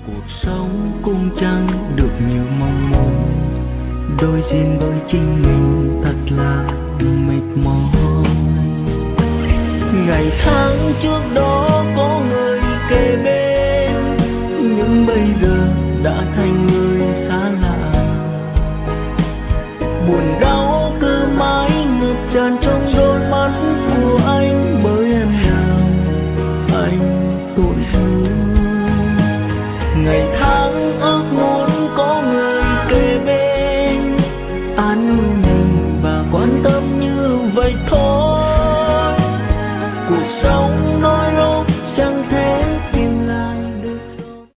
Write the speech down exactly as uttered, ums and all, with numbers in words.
cuộc sống cũng chẳng được như mong muốn, đối diện với chính mình thật là mệt mỏi. Ngày tháng trước đó có người kề bên, nhưng bây giờ đã thành người xa lạ. Buồn đau cứ mãi ngập tràn trong đôi